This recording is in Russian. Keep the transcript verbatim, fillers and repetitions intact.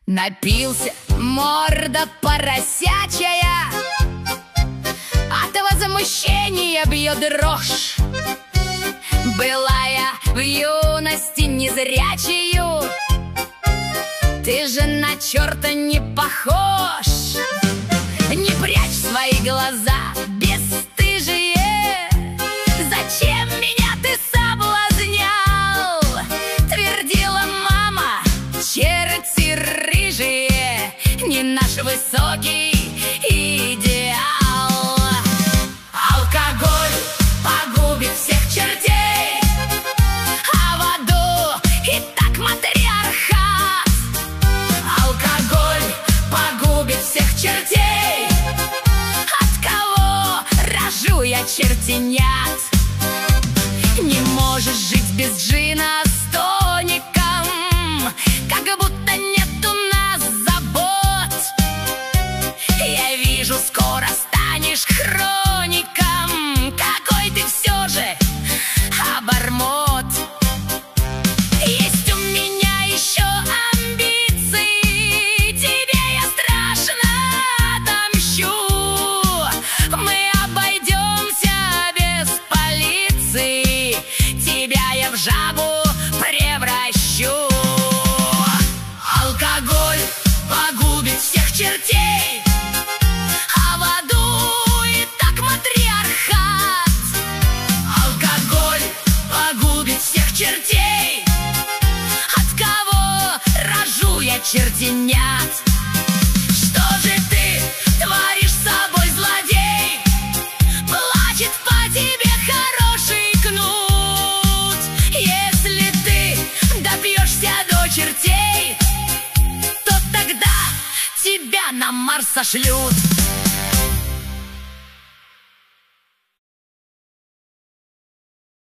Напился, морда поросячая, от возмущения бьет дрожь. Была я в юности незрячею, ты же на черта не похож. Не прячь свои глаза, бесстыжие, зачем меня ты соблазнял? Твердила мама, черти рыжие, не наш высокий идеал. Алкоголь погубит всех чертей, а в аду и так матриархат. Алкоголь погубит всех чертей, от кого рожу я чертенят. Не можешь жить без джина с тоником, как будто нет у нас забот. Я вижу, скоро станешь хроником, какой ты все же обормот. Есть у меня еще амбиции, тебе я страшно отомщу. Мы обойдемся без полиции, тебя я в жабу превращу. Алкоголь погубит всех чертей, а в аду и так матриархат. Алкоголь погубит всех чертей, от кого рожу я чертенят. Что же ты творишь с собой, злодей? Плачет по тебе хороший кнут. Если ты допьешься до чертей, то тогда тебя на Марс сошлют.